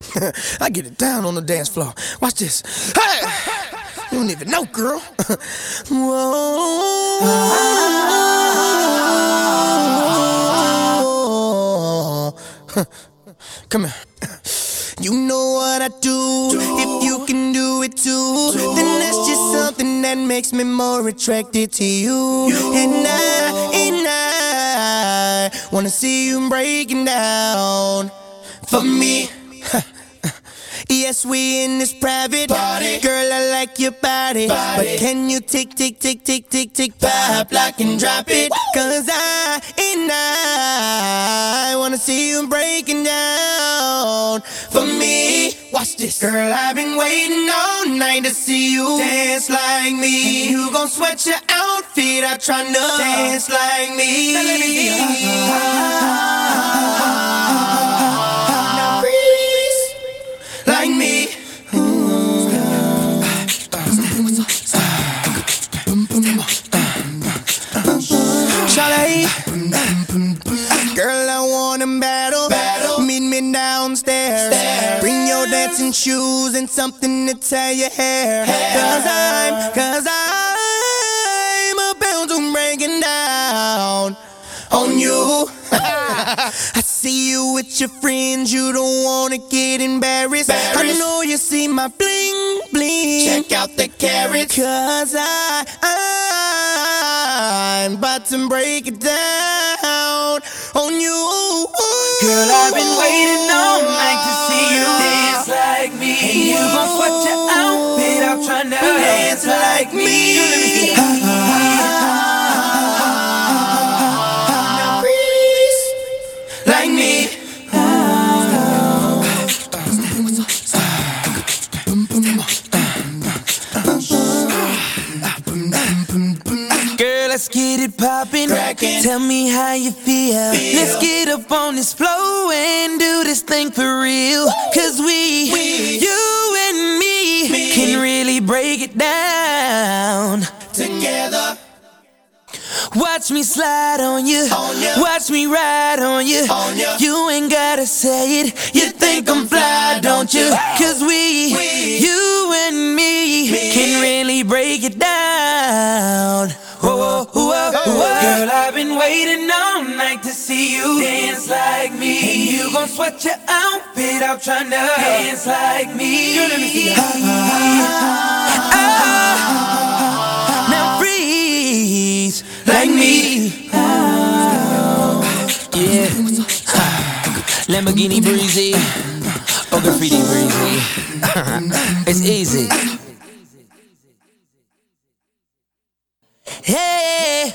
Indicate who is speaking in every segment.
Speaker 1: I get it down on the dance floor. Watch this. Hey! You don't even know, girl. Whoa. Come here. You know what I do. If you can do it too, then that's just something that makes me more attracted to you. And I wanna see you breaking down for me. Yes, we in this private party. Girl, I like your body. But can you tick, pop, lock and drop it? Cause I wanna see you breaking down for me. Watch this. Girl, I've been waiting all night to see you dance like me. You gon' sweat your outfit out trying to dance like me. Now let me see you. Now freeze like me. Charlie, girl, I wanna battle. Meet me downstairs. Bring your dancing shoes and something to tie your hair. Cause I'm about to breaking down on you. I see you with your friends, you don't wanna get embarrassed. I know you see my bling bling. Check out the carrots. Cause I'm about to break it down on you.
Speaker 2: Girl, I've been waiting all night to see you dance like me. And you gon' sweat your outfit out trying to dance like me.
Speaker 1: Now freeze like me.
Speaker 2: Girl, let's get it poppin'. Tell me how you feel. Let's get up on this floor and do this thing for real. Cause you and me can really break it down
Speaker 1: Together.
Speaker 2: Watch me slide on you. Watch me ride on you. You ain't gotta say it. You think I'm fly, don't you? Cause you and me can really break it down. Whoa, whoa, whoa, whoa. Girl, I've been waiting all night to see you dance like me. And you gon' sweat your outfit out trying to dance like me. Girl, let me see you. Now freeze like me. Yeah. Lamborghini breezy or graffiti breezy. It's easy. Hey,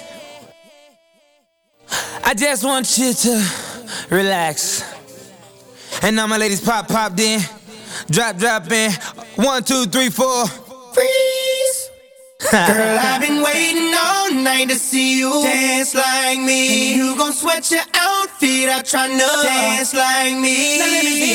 Speaker 2: I just want you to relax. And now my ladies pop in, drop in. 1, 2, 3, 4.
Speaker 1: Freeze. Girl, I've been waiting all night to see you dance like me. And you gon' sweat your outfit out trying to dance like me. Now let me see